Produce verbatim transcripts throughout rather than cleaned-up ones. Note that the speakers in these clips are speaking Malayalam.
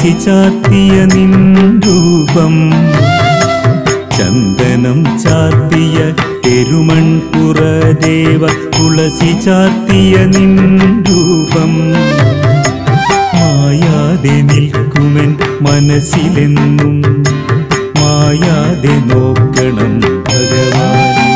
തുളസി ചാർത്തിയ നിൻ രൂപം, ചന്ദനം ചാർത്തിയ പെരുമൺപുറദേവ തുളസി ചാർത്തിയ നിൻ രൂപം, മായാതെ നിൽക്കുമെൻ മനസ്സിലെന്നും മായാതെ നോക്കണം ഭഗവാനേ,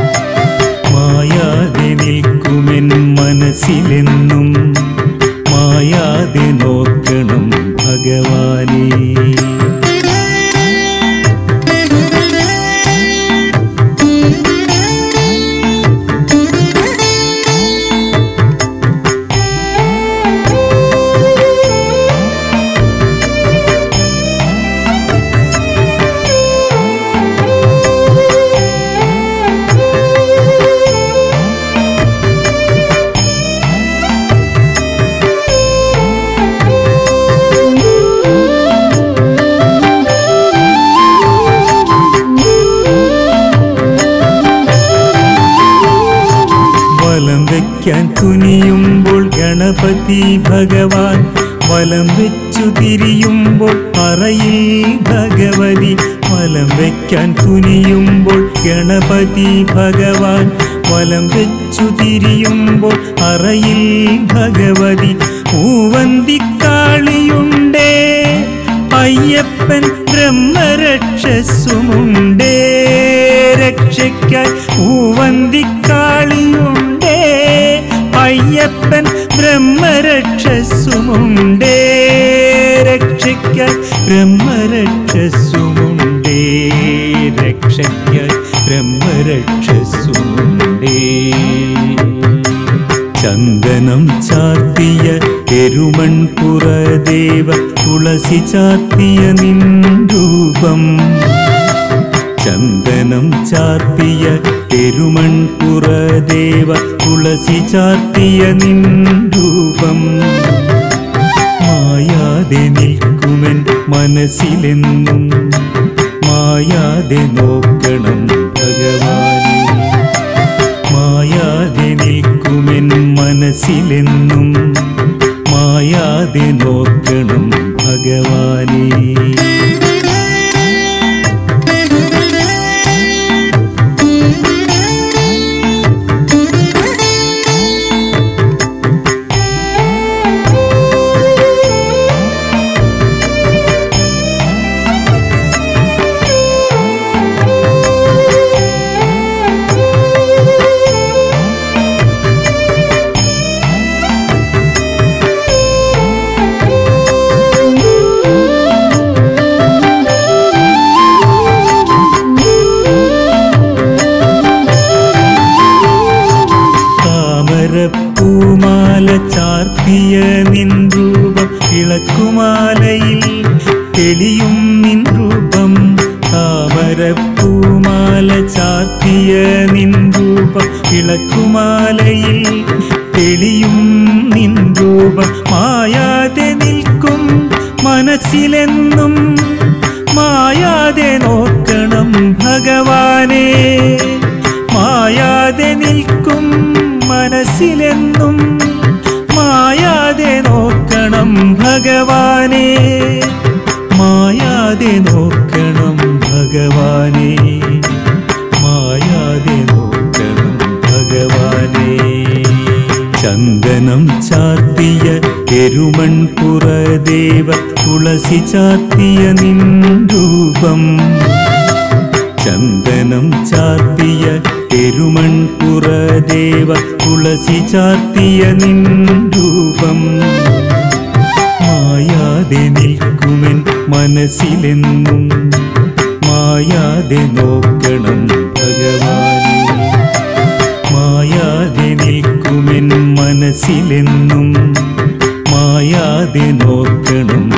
മായാതെ നിൽക്കുമെൻ മനസ്സിലെന്നും മായാതെ നോക്കണം ഭഗവാനേ. വലം തുനിയുമ്പോൾ ഗണപതി ഭഗവാൻ, വലം വെച്ചു തിരിയുമ്പോൾ അറയിൽ ഭഗവതി. വലം വയ്ക്കാൻ തുനിയുമ്പോൾ ഗണപതി ഭഗവാൻ, വലം വെച്ചു തിരിയുമ്പോൾ അറയിൽ ഭഗവതി. മൂവന്തിക്കാളിയുണ്ടേ അയ്യപ്പൻ ബ്രഹ്മരക്ഷസുമുണ്ടേ, രക്ഷയ്ക്കായി മൂവന്തിക്കാളിയുണ്ടേ അയ്യപ്പൻ ബ്രഹ്മരക്ഷസുമുണ്ടേ, രക്ഷയ്ക്കായി ബ്രഹ്മരക്ഷസുമുണ്ടേ, രക്ഷയ്ക്കായി ബ്രഹ്മരക്ഷസുമുണ്ടേ. ചന്ദനം ചാർത്തിയ പെരുമൺപുറദേവ തുളസി ചാർത്തിയ നിൻ രൂപം, ചന്ദനം ചാർത്തിയ പെരുമൺപുറദേവ തുളസി ചാർത്തിയ നിൻ രൂപം, മായാതെ നിൽക്കുമെൻ മനസ്സിലെന്നും മായാതെ നോക്കണം ഭഗവാനേ, മായാതെ നിൽക്കുമെൻ മനസ്സിലെന്നും മായാതെ നോക്കണം ഭഗവാനേ. പൂമാല ചാർത്തിയ നിൻ രൂപം, ഇളക്കുമാലയിൽ തെളിയും നിൻ രൂപം. താമരപ്പൂമാല ചാർത്തിയ നിൻ രൂപം, ഇളക്കുമാലയിൽ തെളിയും നിൻ രൂപം. മായാതെ നിൽക്കും മനസ്സിലെന്നും മായാതെ നോക്കണം ഭഗവാനേ, മായാതെ നിൽക്കും മനസ്സിലെന്നും മായാതെ നോക്കണം ഭഗവാനേ, മായാതെ നോക്കണം ഭഗവാനേ, മായാതെ നോക്കണം ഭഗവാനേ. ചന്ദനം ചാർത്തിയ പെരുമൺപുറദേവ തുളസി ചാർത്തിയ നിൻ രൂപം, ചന്ദനം ചാർത്തിയ പെരുമൺപുറദേവ തുളസി ചാർത്തിയ നിൻ രൂപം, മായാതെ നിൽക്കുമെൻ മനസ്സിലെന്നും മായാതെ നോക്കണം ഭഗവാനേ, മായാതെ നിൽക്കുമെൻ മനസ്സിലെന്നും മായാതെ നോക്കണം